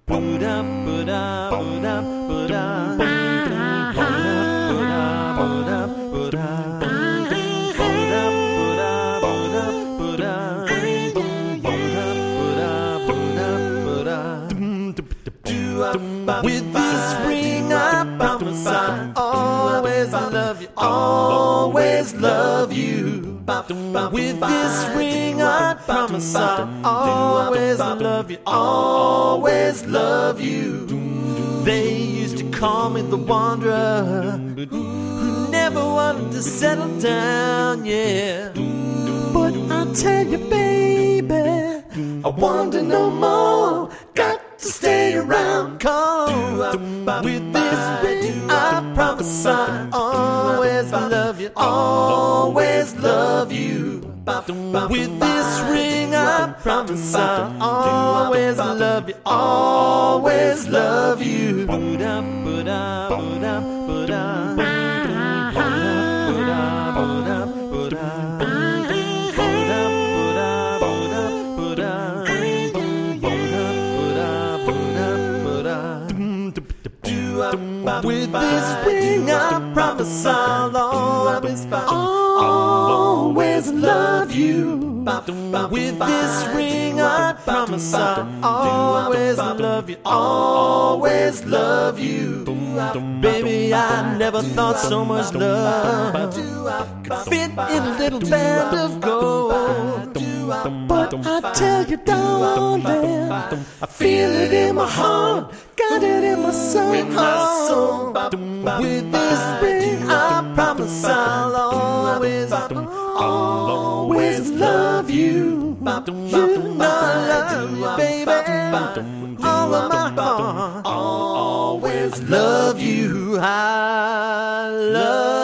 With this ring I promise I'll always love you, always love you. With this ring I promise I'll always love you, always love you. They used to call me the wanderer who never wanted to settle down, yeah. But I tell you, baby, I wander no more. Got to stay around, 'cause with this ring I promise I'll always love you, always love you. With this ring I promise I'll always love you, always love you. With this ring I promise I'll always love you. With this ring I promise I'll always love you, always love you. Baby, I never thought so much love could fit in a little band of gold. But I tell you, darling, I feel it in my heart, got it in my soul. With this ring I promise I'll always love you. You know I love you, baby, all of my heart. Always love you, I love you.